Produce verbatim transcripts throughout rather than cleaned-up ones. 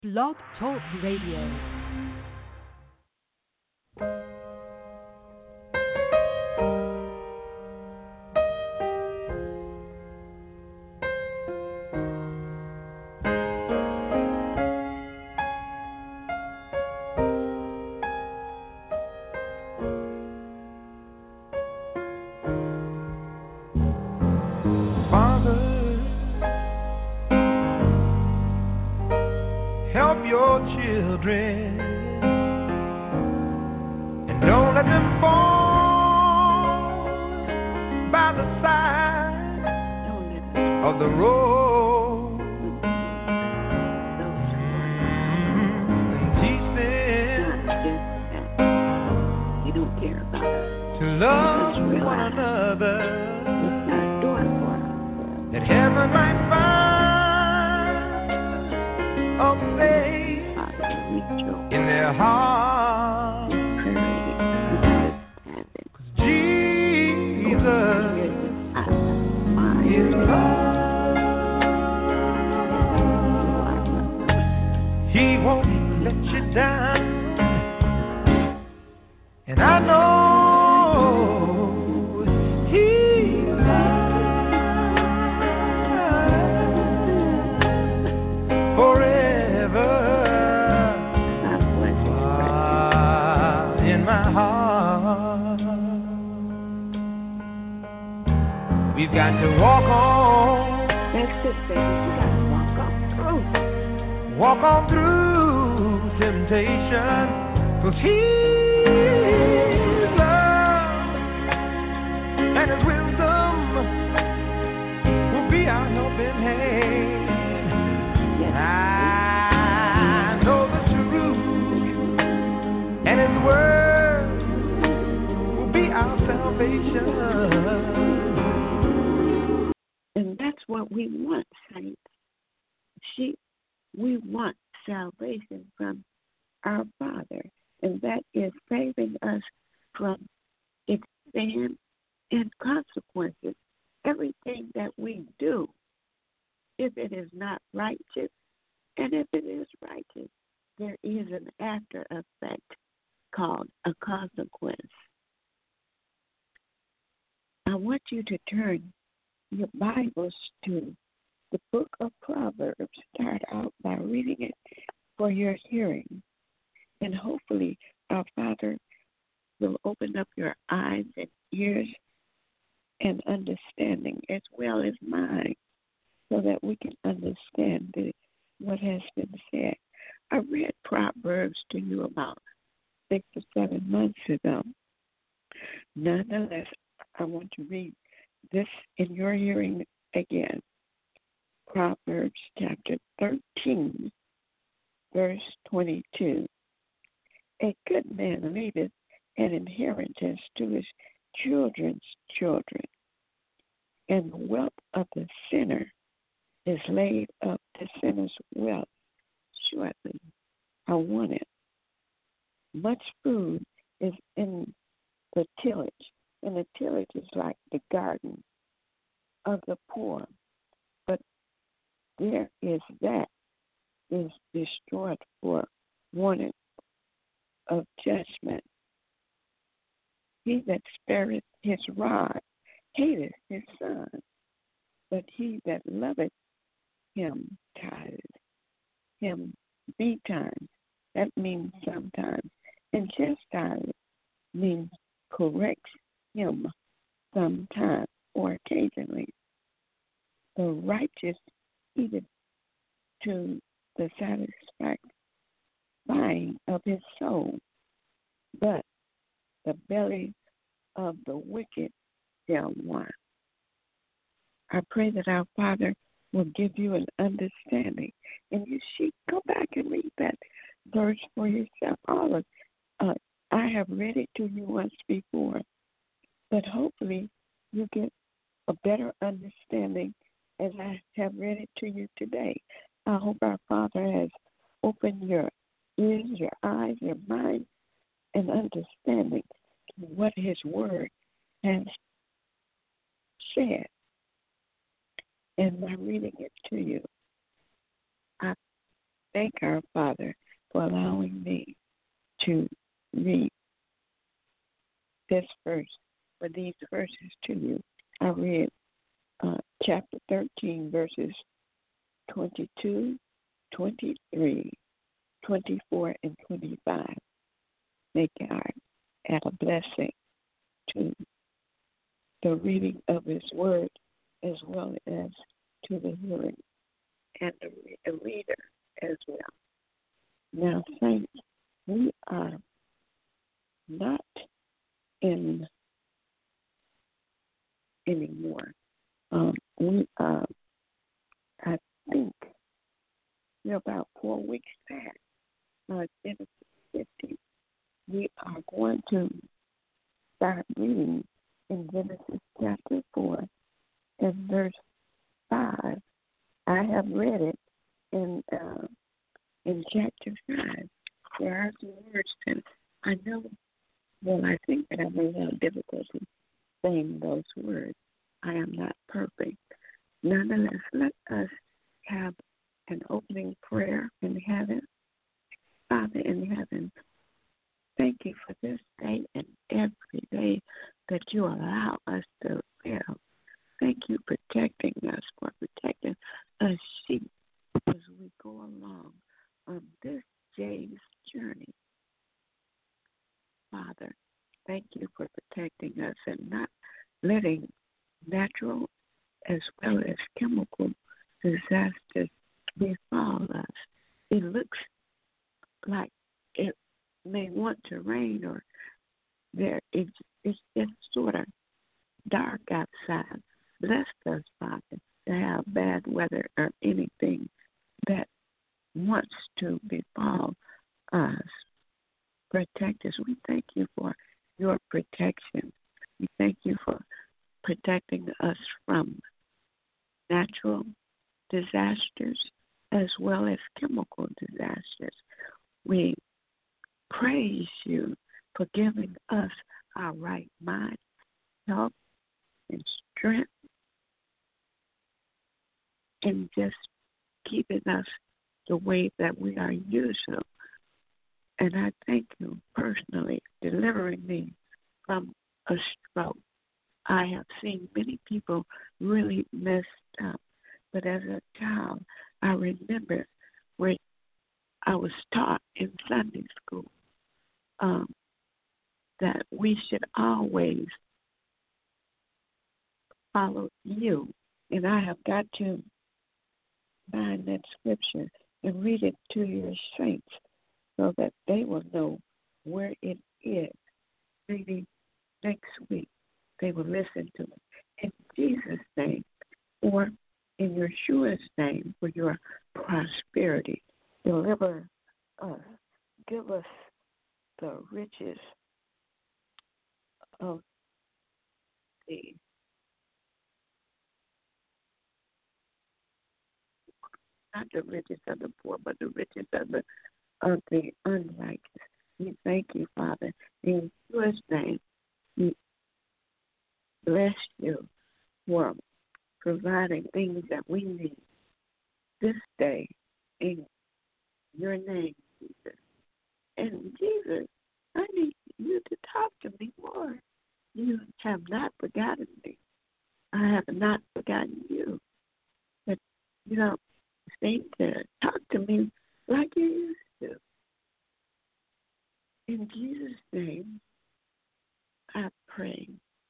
Blog Talk Radio. And that's what we want, saints. She, we want salvation from our Father, and that is saving us from its sin and consequences. Everything that we do, if it is not righteous, and if it is righteous, there is an after effect called a consequence. I want you to turn your Bibles to the book of Proverbs. Start out by reading it for your hearing. And hopefully our Father will open up your eyes and ears and understanding as well as mine so that we can understand the, what has been said. I read Proverbs to you about six or seven months ago. Nonetheless, I want to read this in your hearing again. Proverbs chapter thirteen, verse twenty-two. A good man leaveth an inheritance to his children's children, and the wealth of the sinner is laid up. The sinner's wealth shortly. I want it. Much food is in the tillage, and the tillage is like the garden of the poor. But there is that is destroyed for wanting of judgment. He that spareth his rod hateth his son, but he that loveth him tithes him betimes. That means sometimes. And chastise means corrects him sometimes or occasionally. The righteous eateth to the satisfying of his soul, but the belly of the wicked shall want. I pray that our Father will give you an understanding. And you should go back and read that verse for yourself. All of uh, I have read it to you once before, but hopefully you get a better understanding as I have read it to you today. I hope our Father has opened your ears, your eyes, your mind, and understanding to what His Word has said. And by reading it to you, I thank our Father for allowing me to read this verse, for these verses to you. I read uh, chapter thirteen, verses twenty-two, twenty-three, twenty-four, and twenty-five. May God add a blessing to the reading of His Word as well as to the hearing and the, the reader as well. Now, saints, we are not in anymore. Um, we are, I think, we're about four weeks back. Uh, Genesis fifty. We are going to start reading in Genesis chapter four and verse five. I have read it in uh, in chapter five. There are some words that I know. Well, I think that I may have difficulty saying those words. I am not perfect. Nonetheless, let us have an opening prayer in heaven. Father in heaven, thank you for this day and every day that you allow us to live. Thank you for protecting us, for protecting us sheep as we go along on this day's journey. Father, thank you for protecting us and not letting natural as well as chemical disasters befall us. It looks like it may want to rain, or there it's, it's just sort of dark outside. Bless us, Father, to have bad weather or anything that wants to befall us. Protect us. We thank you for your protection. We thank you for protecting us from natural disasters as well as chemical disasters. We praise you for giving us our right mind, health, and strength, and just keeping us the way that we are usual. And I thank you personally delivering me from a stroke. I have seen many people really messed up, but as a child, I remember where I was taught in Sunday school um, that we should always follow you. And I have got to find that scripture and read it to your saints so that they will know where it is. Maybe next week they will listen to it. In Jesus' name, or in Yeshua's name, for your prosperity. Deliver us. Give us the riches of the not the riches of the poor, but the riches of the of the unrighteous. We thank you, Father. In Yeshua's name, we bless you for providing things that we need this day in your name, Jesus. And Jesus, I need you to talk to me more. You have not forgotten me. I have not forgotten you. But you don't seem to talk to me like you used to. In Jesus' name, I pray.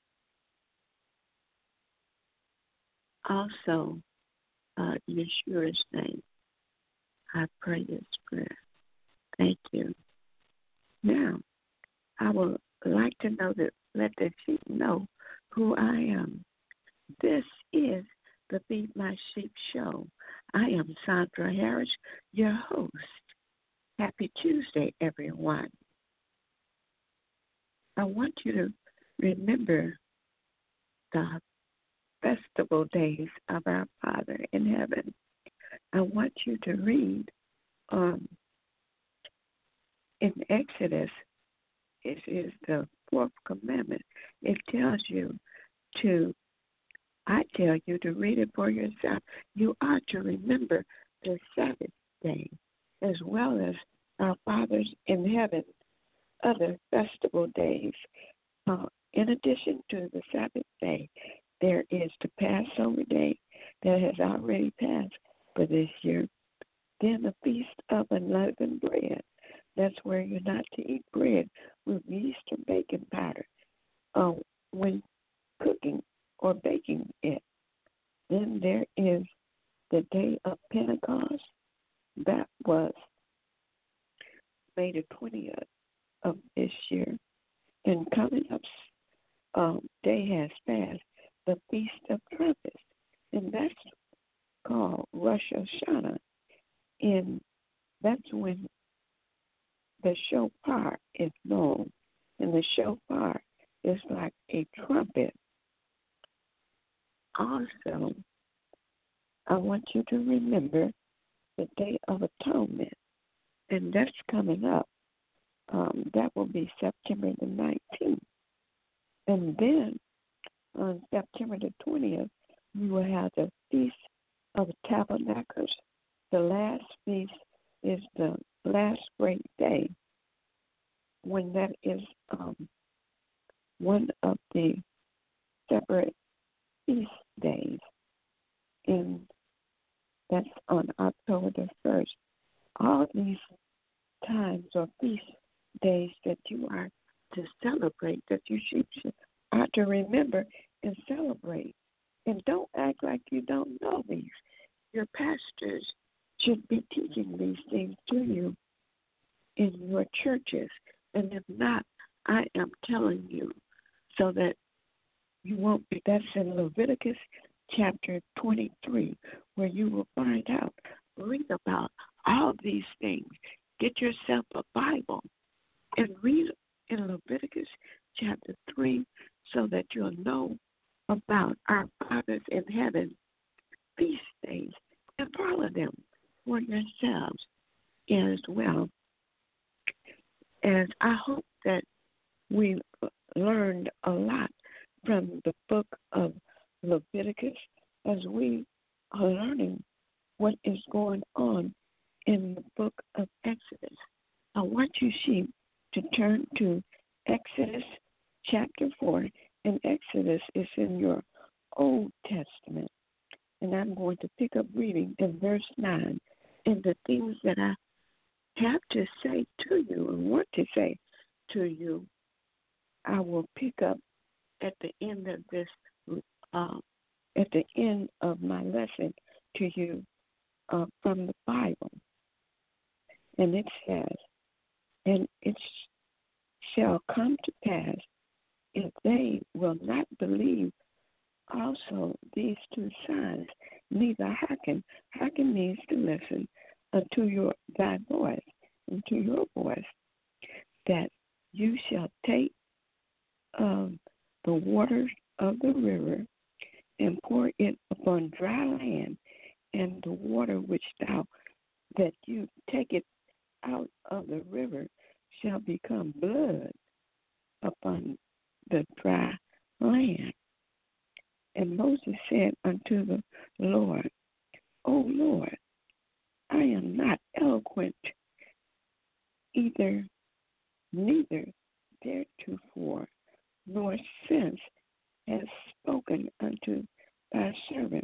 Also, uh, Yeshua's name, I pray this prayer. Thank you. Now, I would like to know that let the sheep know who I am. This is the Feed My Sheep show. I am Sandra Harris, your host. Happy Tuesday, everyone. I want you to remember the festival days of our Father in heaven. I want you to read um, in Exodus. It is the fourth commandment. It tells you to, I tell you to read it for yourself. You ought to remember the Sabbath day as well as our fathers in heaven, other festival days. Uh, in addition to the Sabbath day, there is the Passover day that has already passed for this year. Then the Feast of Unleavened Bread. That's where you're not to eat bread with yeast or baking powder uh, when cooking or baking it. Then there is the Day of Pentecost. That was May the twentieth of this year. And coming up, um, day has passed, the Feast of Trumpets. And that's called Rosh Hashanah. And that's when the shofar is known. And the shofar is like a trumpet. Also, I want you to remember the Day of Atonement. And that's coming up. Um, that will be September the nineteenth. And then on September the twentieth, we will have the Feast of Tabernacles. The last feast is the last great day, when that is um, one of the separate feast days. And that's on October the first. All these times or feast days that you are to celebrate, that you should, are to remember and celebrate. And don't act like you don't know these. Your pastors should be teaching these things to you in your churches. And if not, I am telling you so that you won't be. That's in Leviticus chapter twenty-three, where you will find out, read about all these things. Get yourself a Bible and read in Leviticus chapter three so that you'll know about our fathers in heaven feast days and follow them for yourselves as well. And I hope that we learned a lot from the book of Leviticus as we are learning what is going on in the book of Exodus. I want you, sheep, to turn to Exodus chapter four, and Exodus is in your Old Testament. And I'm going to pick up reading in verse nine. And the things that I have to say to you and want to say to you, I will pick up at the end of this, uh, at the end of my lesson to you uh, from the Bible. And it says, and it shall come to pass, if they will not believe also these two signs, neither hearken, hearken means to listen unto your thy voice, unto your voice, that you shall take um, the waters of the river and pour it upon dry land, and the water which thou that you take it out of the river shall become blood upon the dry land. And Moses said unto the Lord, O Lord, I am not eloquent either, neither theretofore, nor since has spoken unto thy servant.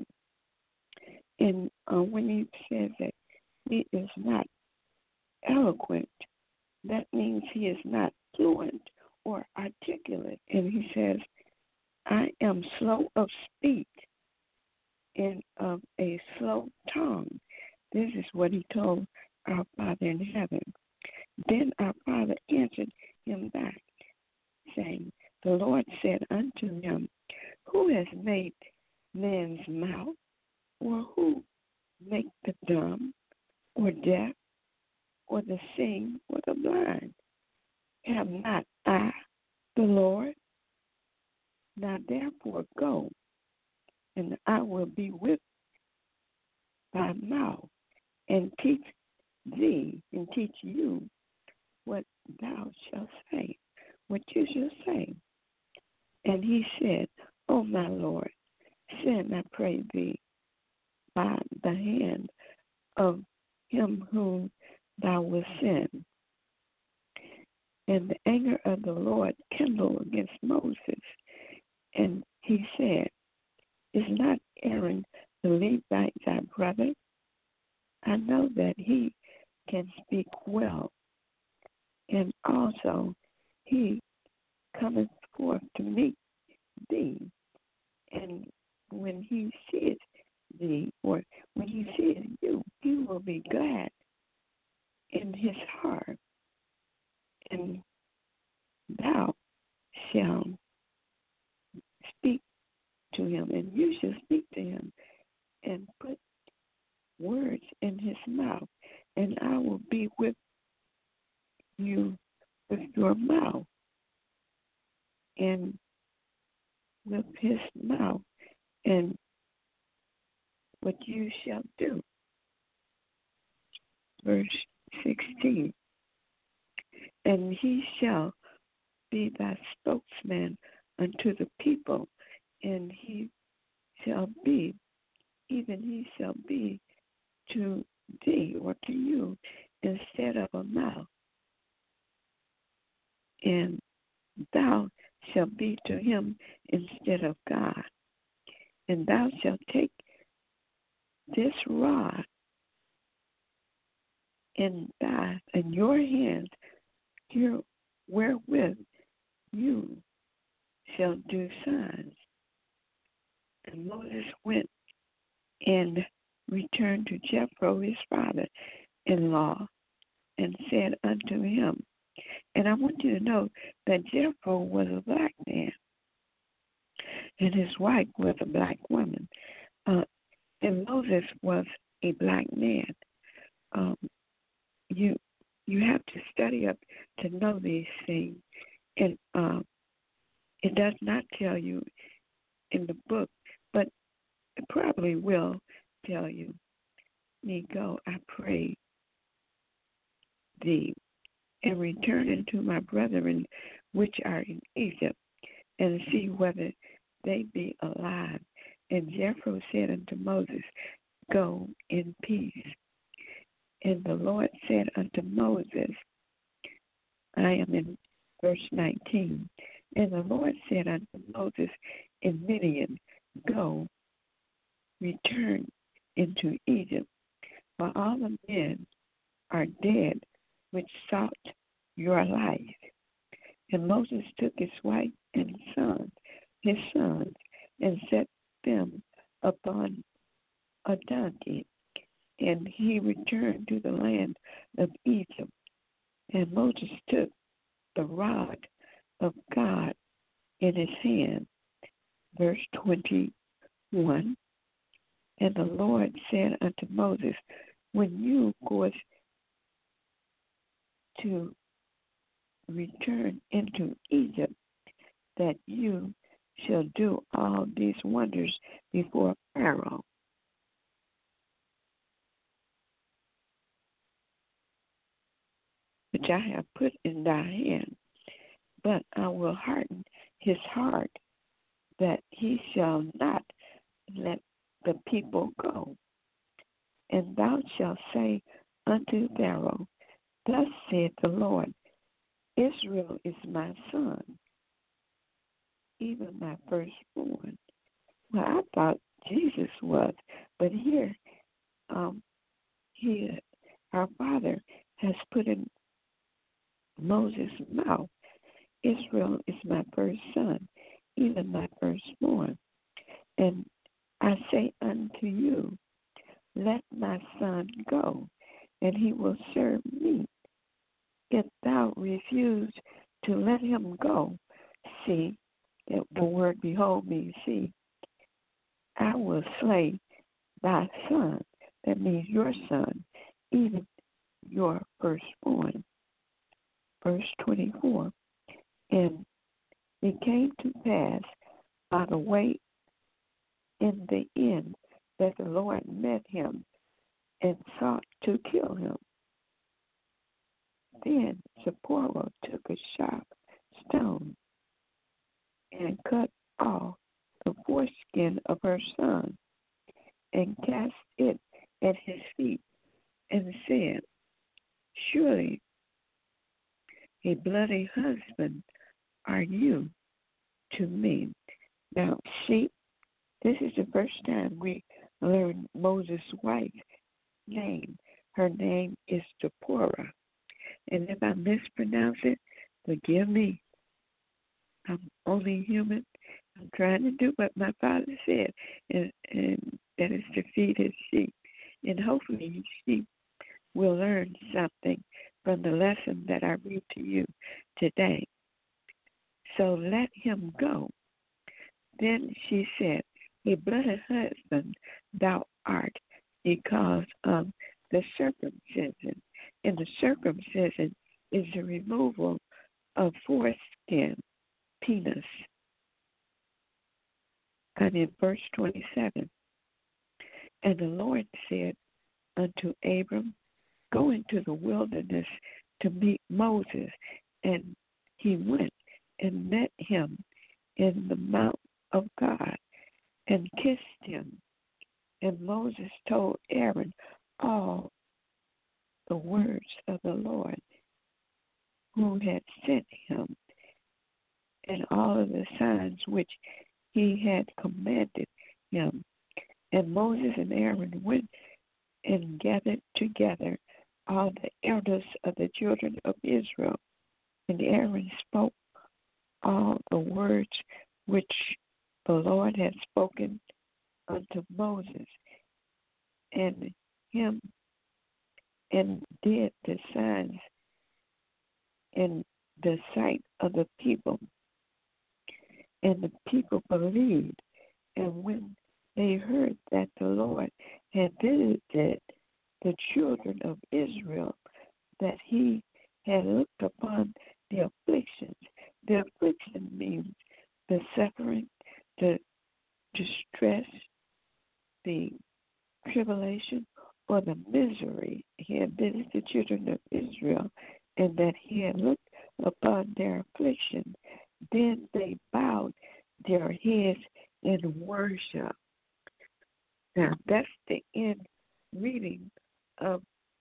And uh, when he says that he is not eloquent, that means he is not fluent or articulate. And he says, I am slow of speech and of a slow tongue. This is what he told our Father in heaven. Then our Father answered him back, saying, the Lord said unto him, who has made man's mouth, or who make the dumb, or deaf, or the seeing, or the blind? Have not I the Lord? Now therefore go, and I will be with thy mouth, and teach thee, and teach you what thou shalt say, what you shall say. And he said, O my Lord, send, I pray thee, by the hand of him whom thou wilt sin. And the anger of the Lord kindled against Moses, and he said, Is not Aaron the Levite thy brother? I know that he can speak well, and also he cometh forth to meet thee. And when he seeth thee, or when he seeth you, he will be glad in his heart, and thou shalt speak to him, and you shall speak to him, and put words in his mouth, and I will be with you with your mouth, and with his mouth, and what you shall do. Verse sixteen. And he shall be thy spokesman unto the people, and he shall be, even he shall be to thee or to you instead of a mouth. And thou shalt be to him instead of God. And thou shalt take this rod in thy in your hand, here wherewith you shall do signs. And Moses went and returned to Jethro his father-in-law, and said unto him, and I want you to know that Jethro was a black man, and his wife was a black woman, uh, and Moses was a black man. Um, you you have to study up to know these things, and um, it does not tell you in the book, but it probably will tell you. Me go, I pray thee, and return unto my brethren which are in Egypt, and see whether they be alive. And Jethro said unto Moses, Go in peace. And the Lord said unto Moses, I am in verse nineteen, and the Lord said unto Moses in Midian, Go, return into Egypt, for all the men are dead which sought your life. And Moses took his wife and sons, his sons, and set them upon a donkey, and he returned to the land of Egypt. And Moses took the rod of God in his hand. Verse twenty-one. And the Lord said unto Moses, When you go to return into Egypt, that you shall do all these wonders before Pharaoh, which I have put in thy hand, but I will harden his heart, that he shall not let the people go. And thou shalt say unto Pharaoh, Thus saith the Lord, Israel is my son, even my firstborn. Well, I thought Jesus was, but here, um, he, our Father, has put in Moses' mouth, Israel is my first son, even my firstborn. And I say unto you, Let my son go, and he will serve me. If thou refuse to let him go, see, the word behold me, see, I will slay thy son, that means your son, even your firstborn. Verse twenty-four. And it came to pass by the way in the end that the Lord met him and sought to kill him. Then Zipporah took a sharp stone and cut off the foreskin of her son and cast it at his feet and said, Surely a bloody husband are you to me. Now, see, this is the first time we learn Moses' wife's name. Her name is Zipporah. And if I mispronounce it, forgive me. I'm only human. I'm trying to do what my father said, and, and that is to feed his sheep. And hopefully his sheep will learn something from the lesson that I read to you today. So let him go. Then she said, a bloody husband thou art because of the circumcision. And the circumcision is the removal of foreskin, penis. And in verse twenty-seven, and the Lord said unto Abram, go into the wilderness to meet Moses. And he went and met him in the mount of God and kissed him. And Moses told Aaron all the words of the Lord who had sent him, and all of the signs which he had commanded him. And Moses and Aaron went and gathered together all the elders of the children of Israel. And Aaron spoke all the words which the Lord had spoken unto Moses, and him, and did the signs in the sight of the people. And the people believed. And when they heard that the Lord had visited the children of Israel, that he had looked upon the afflictions. The affliction means the suffering, the distress, the tribulation, or the misery. He had visited the children of Israel, and that he had looked upon their affliction. Then they bowed their heads in worship. Now, that's the end reading of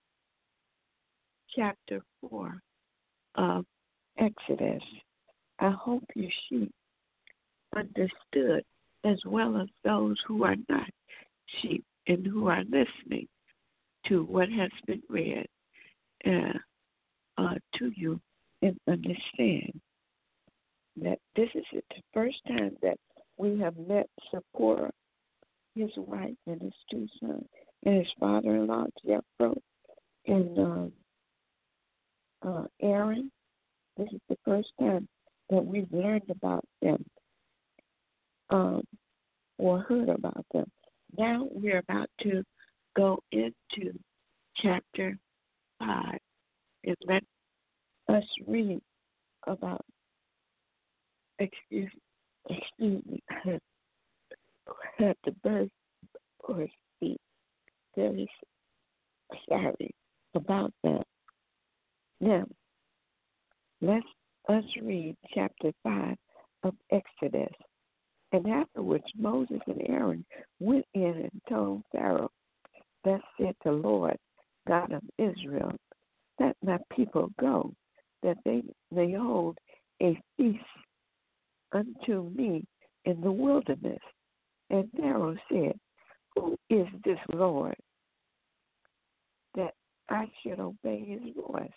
chapter four of Exodus. I hope you sheep understood, as well as those who are not sheep and who are listening to what has been read uh, uh, to you, and understand that this is the first time that we have met Zipporah, his wife, and his two sons, and his father-in-law, Jethro, and um, uh, Aaron. This is the first time that we've learned about them um, or heard about them. Now we're about to go into chapter five, and let us read about, excuse, excuse me, had the birth or speak very sorry about that. Now, let us read chapter five of Exodus. And afterwards Moses and Aaron went in and told Pharaoh, thus said the Lord, God of Israel, let my people go, that they may hold a feast unto me in the wilderness. And Pharaoh said, who is this Lord, that I should obey his voice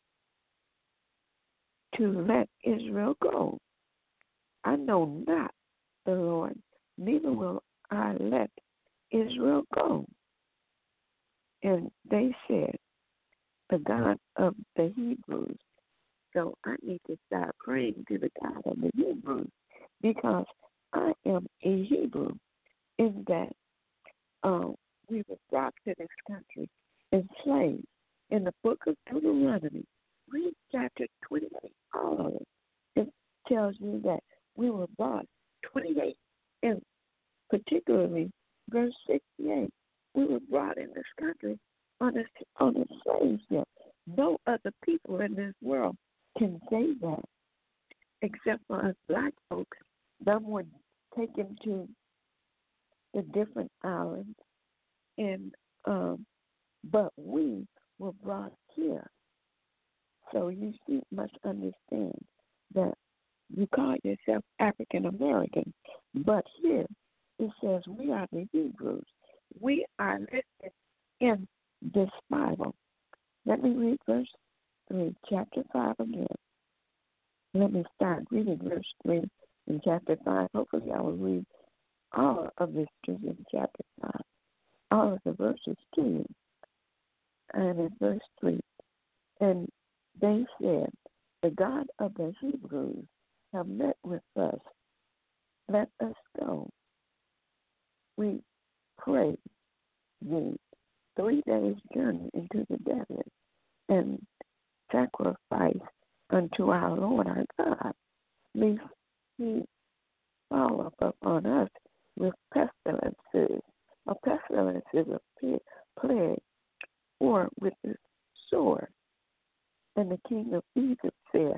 to let Israel go? I know not the Lord, neither will I let Israel go. And they said, the God of the Hebrews. So I need to start praying to the God of the Hebrews, because I am a Hebrew, in that um, we were brought to this country enslaved. In the book of Deuteronomy, read chapter twenty-eight, all of it. It tells you that we were brought twenty-eight, and particularly verse sixty-eight, we were brought in this country on a, on a slave ship. No other people in this world can say that, except for us black folks. Some were taken to the different islands, and um, but we were brought here. So you see, must understand that you call yourself African American, but here it says we are the Hebrews. We are listed in this Bible. Let me read verse three, chapter five again. Let me start reading verse three in chapter five. Hopefully I will read all of this in chapter five, all of the verses to you. And in verse three, and they said, the God of the Hebrews have met with us. Let us go. We pray thee three days' journey into the desert and sacrifice unto our Lord our God, lest he fall up upon us with pestilences. A pestilence is a plague, or with the sword. And the king of Egypt said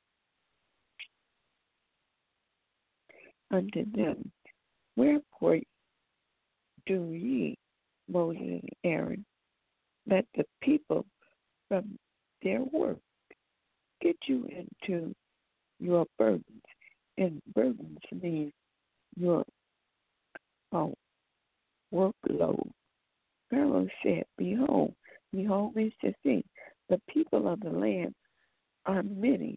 unto them, wherefore do ye, Moses and Aaron, let the people from their work get you into your burdens? And burdens mean your uh, workload. Pharaoh said, behold, behold means to see, the people of the land are many,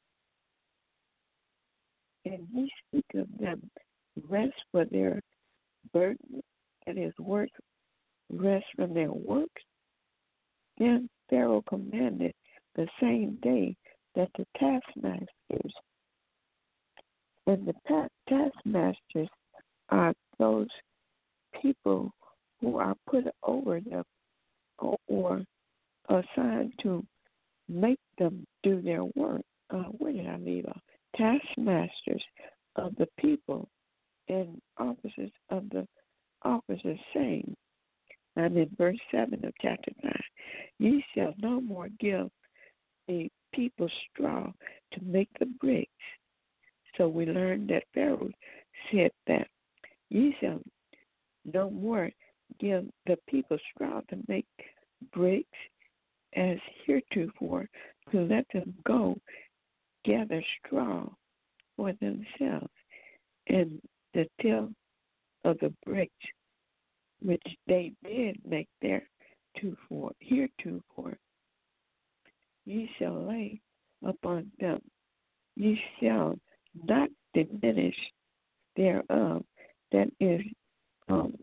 and ye speak of them rest for their burden, and his work rest from their works. Then Pharaoh commanded the same day that the taskmasters, and the ta- taskmasters are those people who are put over them or, or assigned to make them do their work. Uh, where did I leave off? Taskmasters of the people and officers of the officers, saying, and in verse seven of chapter nine, ye shall no more give the people straw to make the bricks. So we learned that Pharaoh said that ye shall no more give the people straw to make bricks as heretofore, to let them go gather straw for themselves, and the till of the bricks which they did make there to for heretofore, ye shall lay upon them. Ye shall not diminish thereof. That is, um,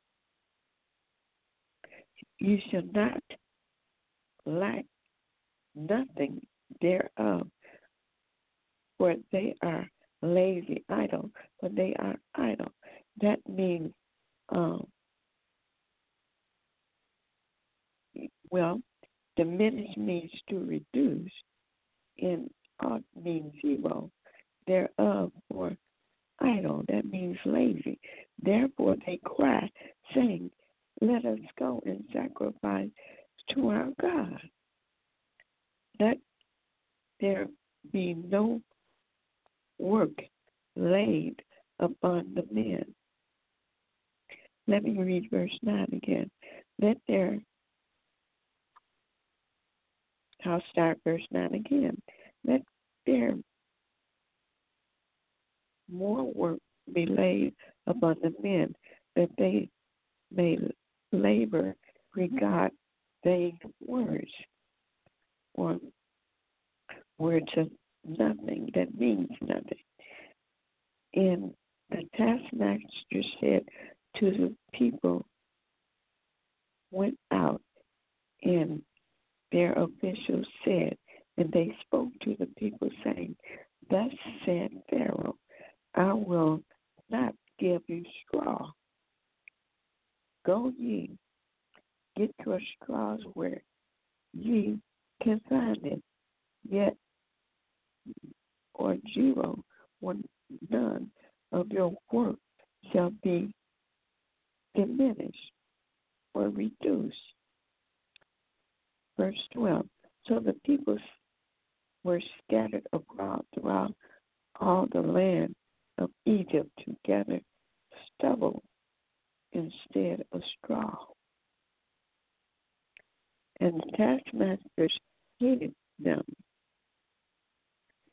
ye shall not lack nothing thereof, for they are lazy idle, for they are idle. That means, um, well, diminish means to reduce, and ought means zero. Thereof, for idle, that means lazy. Therefore they cry, saying, let us go and sacrifice to our God. Let there be no work laid upon the men. Let me read verse nine again. Let there, I'll start verse nine again. Let there more work be laid upon the men, that they may labor, regard vain words, or words of nothing, that means nothing. And the taskmaster said to the people, went out, and their officials said, and they spoke to the people, saying, thus said Pharaoh, I will not give you straw. Go ye, get your straws where ye can find it, yet or zero or none of your work shall be diminished or reduced. Verse twelve, so the people were scattered abroad throughout all the land of Egypt to gather stubble instead of straw. And the taskmasters hated them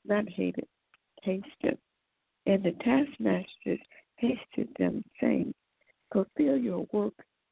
not hated, hasted. And the taskmasters hasted them, saying, fulfill your work,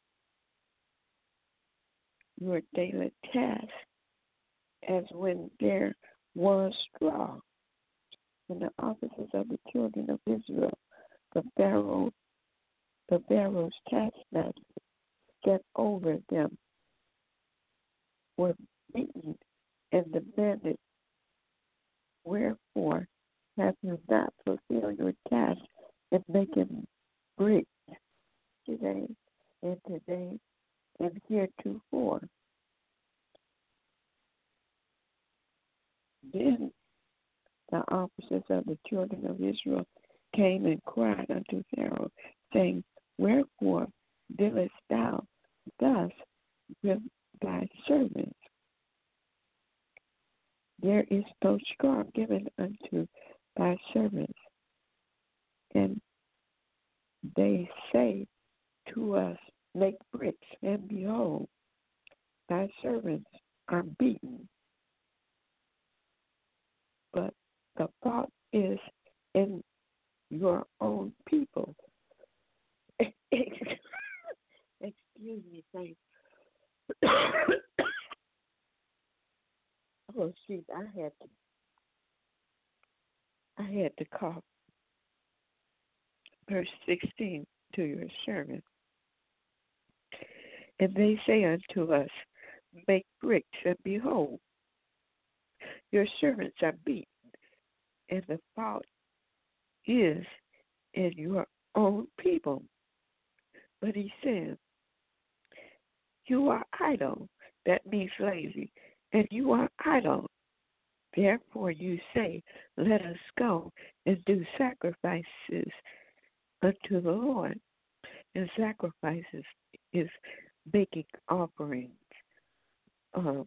your daily task, as when there was straw. And the officers of the children of Israel, the Pharaoh, the Pharaoh's taskmasters, set over them, were beaten and demanded, wherefore have you not fulfilled your task in making bricks today and today and heretofore? Then the officers of the children of Israel came and cried unto Pharaoh, saying, wherefore dealest thou thus with thy servants? There is no straw given unto thy servants. And they say to us, make bricks, and behold, thy servants are beaten. But the fault is in your own people. Excuse me, thanks. Oh, jeez, I had to, I had to cough. Verse sixteen, to your servant. And they say unto us, make bricks, and behold, your servants are beaten, and the fault is in your own people. But he said, you are idle. That means lazy. And you are idle. Therefore you say, let us go and do sacrifices unto the Lord. And sacrifices is making offerings, uh,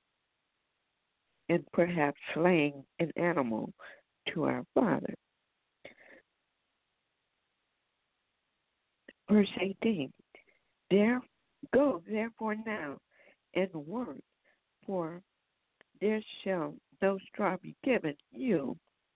and perhaps slaying an animal to our Father. Verse eighteen, there go therefore now and work, for there shall no straw be given you,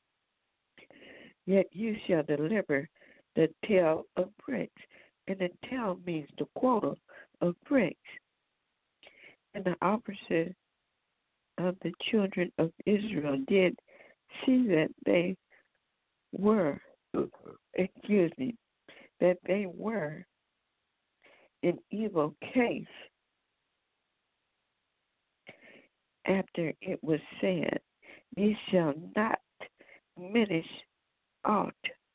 yet you shall deliver the tale of bricks. And the tale means the quota of bricks. And the officers of the children of Israel did see that they were, excuse me, that they were in evil case after it was said, ye shall not diminish aught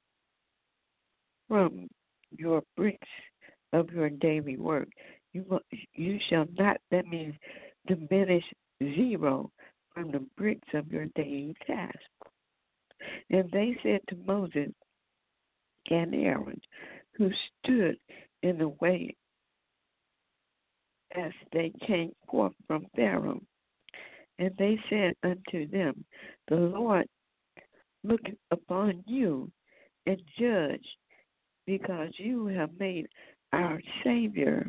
from your bricks of your daily work. You you shall not, that means diminish zero from the bricks of your daily task. And they said to Moses and Aaron, who stood in the way as they came forth from Pharaoh, and they said unto them, the Lord look upon you and judge, because you have made our Savior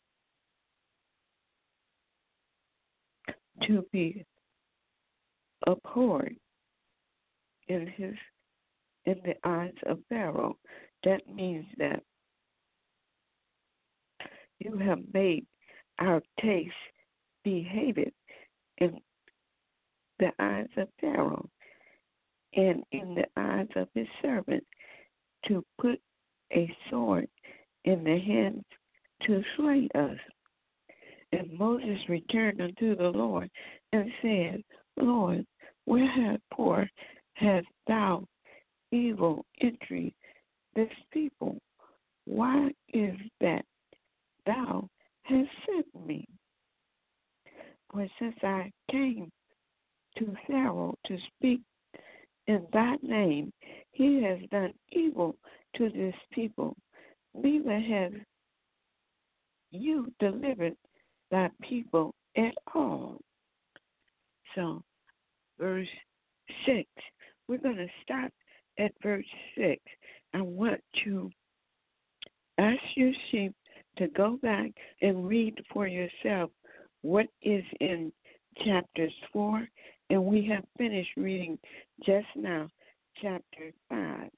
to be abhorred in his in the eyes of Pharaoh. That means that you have made our taste be hated in the eyes of Pharaoh and in the eyes of his servant, to put a sword in the hands to slay us. And Moses returned unto the Lord and said, Lord, wherefore hast thou evil entreated this people? Why is that thou hast sent me? For since I came to Pharaoh to speak in thy name, he has done evil to this people, neither has you delivered thy people at all. So, verse six, we're going to start at verse six. I want to ask your sheep to go back and read for yourself what is in chapters four And we have finished reading just now chapter five.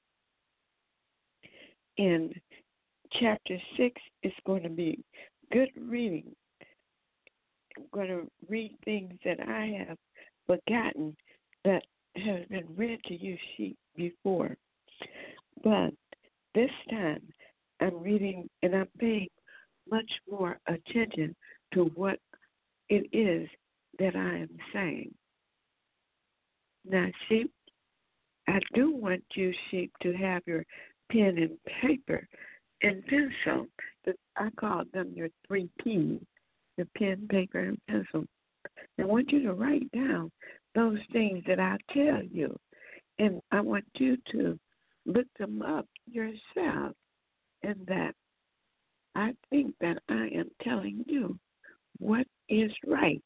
And chapter six is going to be good reading. I'm going to read things that I have forgotten that has been read to you sheep before. But this time I'm reading and I'm paying much more attention to what it is that I am saying. Now, sheep, I do want you, sheep, to have your pen and paper and pencil. I call them your three P's, your pen, paper, and pencil. I want you to write down those things that I tell you. And I want you to look them up yourself. And that I think that I am telling you what is right.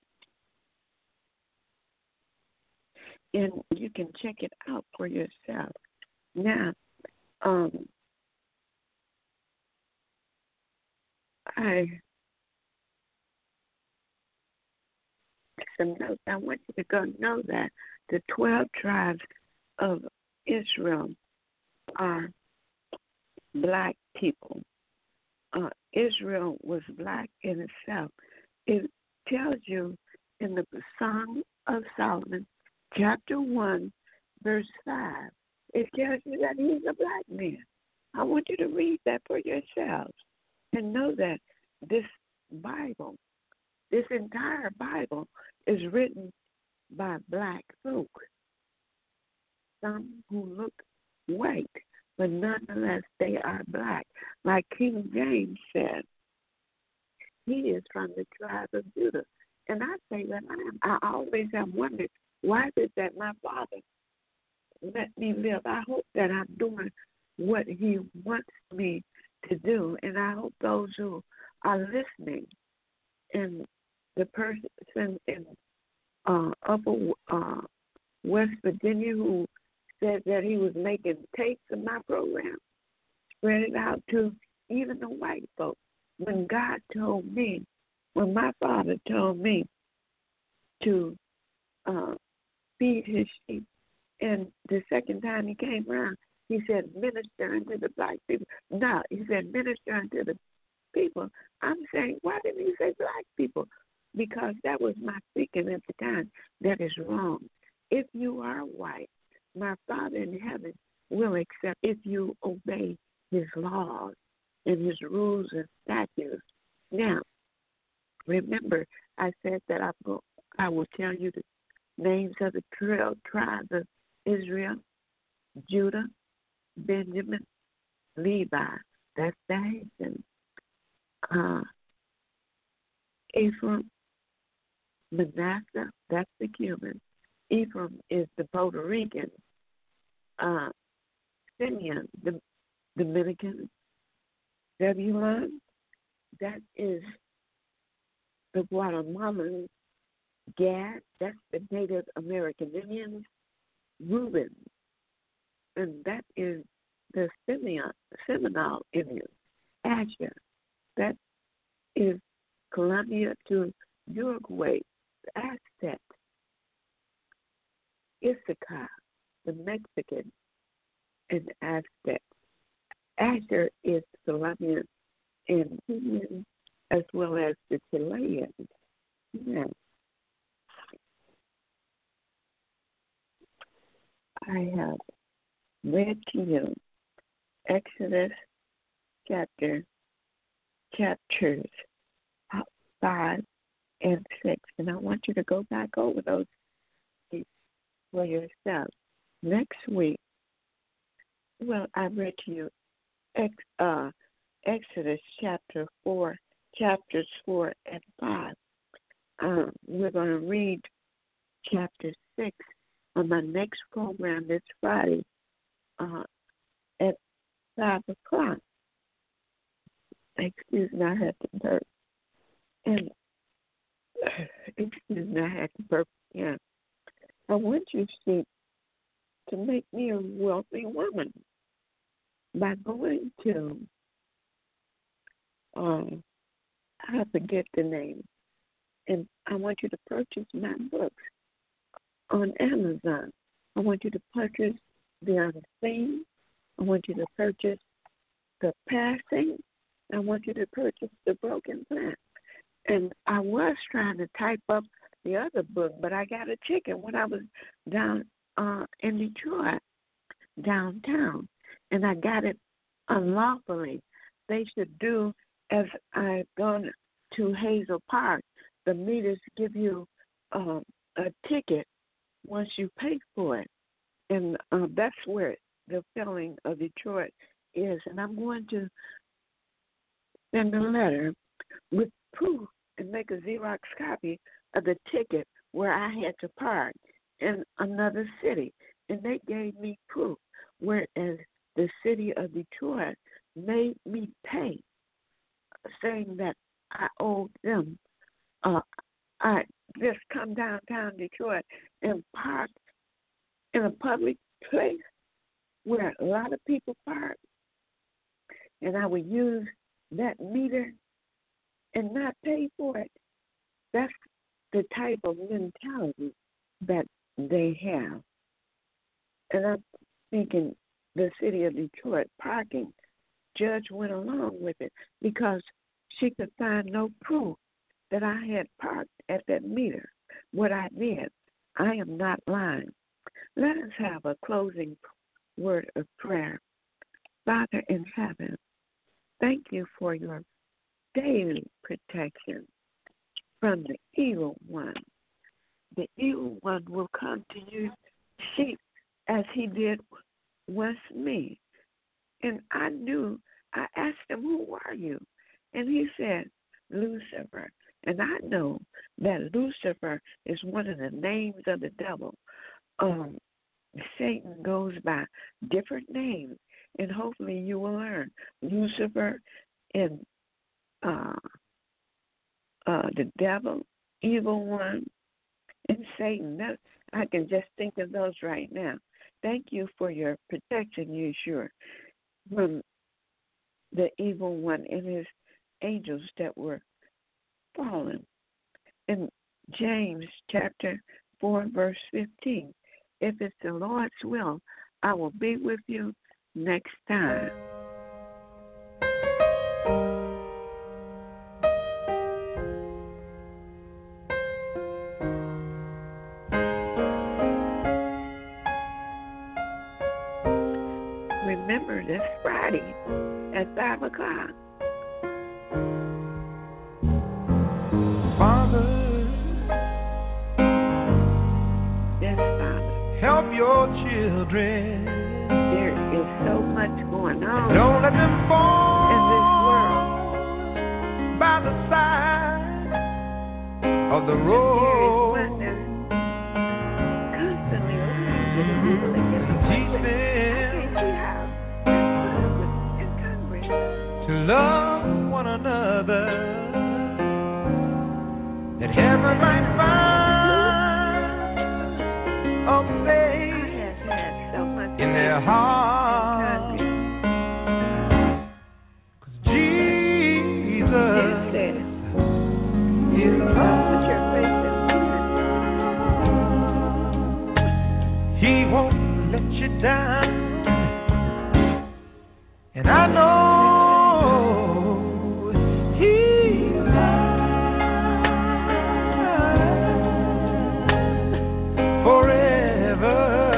And you can check it out for yourself. Now, um, I some notes. I want you to go know that the twelve tribes of Israel are black people. Uh, Israel was black in itself. It tells you in the Song of Solomon, chapter one, verse five. It tells you that he's a black man. I want you to read that for yourselves and know that this Bible, this entire Bible, is written by black folk. Some who look white, but nonetheless they are black. Like King James said, he is from the tribe of Judah. And I say that I am. I always have wondered, why is it that my father let me live? I hope that I'm doing what he wants me to do. And I hope those who are listening, and the person in uh, Upper uh, West Virginia who said that he was making tapes of my program, spread it out to even the white folks. When God told me, when my father told me to uh, feed his sheep, and the second time he came around, he said, minister unto the black people. No, he said, minister unto the people. I'm saying, why didn't he say black people? Because that was my thinking at the time. That is wrong. If you are white, my Father in heaven will accept if you obey his laws and his rules and statutes. Now, remember, I said that I will, I will tell you the names of the twelve tribes of Israel: Judah, Benjamin, Levi, that's the Haitian, uh, Ephraim, Manasseh, that's the Cuban. Ephraim is the Puerto Rican. Uh, Simeon, the Dominican. Zebulon, that is the Guatemalan. Gad, that's the Native American Indians. Reuben, and that is the Simeon, Seminole Indians. Asher, that is Colombia to Uruguay, the Aztec. Issachar, the Mexican and Aztec. Asher is Colombian and Indian as well as the Chileans. Yeah. I have read to you Exodus chapter chapters five and six, and I want you to go back over those for yourself. Next week, well, I read to you Ex, uh, Exodus chapter four, chapters four and five. Um, we're going to read chapter six on my next program this Friday uh, at five o'clock. Excuse me, I had to burp. And excuse me, I had to burp. Yeah, I want you to to make me a wealthy woman by going to um, I forget the name, and I want you to purchase my books. on Amazon. I want you to purchase The Unseen. I want you to purchase The Passing. I want you to purchase The Broken Plant. And I was trying to type up the other book, but I got a ticket when I was down uh, in Detroit, downtown, and I got it unlawfully. They should do as I've gone to Hazel Park. The meters give you uh, a ticket once you pay for it, and uh, that's where the filling of Detroit is. And I'm going to send a letter with proof and make a Xerox copy of the ticket where I had to park in another city. And they gave me proof, whereas the city of Detroit made me pay, saying that I owed them. Uh, I just come downtown Detroit and park in a public place where a lot of people park, and I would use that meter and not pay for it. That's the type of mentality that they have. And I'm thinking the city of Detroit parking judge went along with it because she could find no proof that I had parked at that meter. What I did, I am not lying. Let us have a closing word of prayer. Father in heaven, thank you for your daily protection from the evil one. The evil one will come to you sheep as he did once me. And I knew, I asked him, who are you? And he said, Lucifer. And I know that Lucifer is one of the names of the devil. Um, Satan goes by different names, and hopefully you will learn. Lucifer and uh, uh, the devil, evil one, and Satan. That, I can just think of those right now. Thank you for your protection, Yeshua, from the evil one and his angels that were fallen. In James chapter four, verse fifteen, if it's the Lord's will, I will be with you next time. Remember this Friday at five o'clock. Father, Yes, Father. help your children. There is so much going on Don't let them fall in this world. by the side of the There is road. one that's constantly losing people against the Teach I them can't see how that's good with in Congress. to love one another, that heaven might find a I place have had so much in their heart. Congress. 'Cause Jesus It says, is "Don't put your faith in He won't let you down. And I know He's mine forever.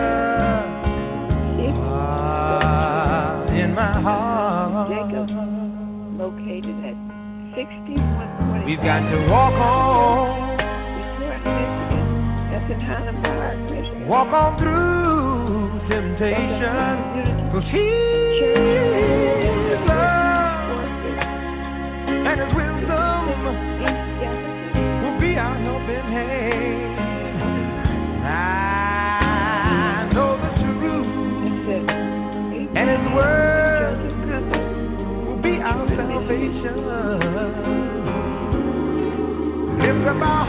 Ah, in my heart. Jacob, located at sixty-one forty-five. We've got to walk on, Detroit, Michigan. That's in Highland Park, Michigan. walk on through temptation, 'cause He's love and His wisdom will be our helping hand. I know the truth, and His word will be our salvation. Lift up our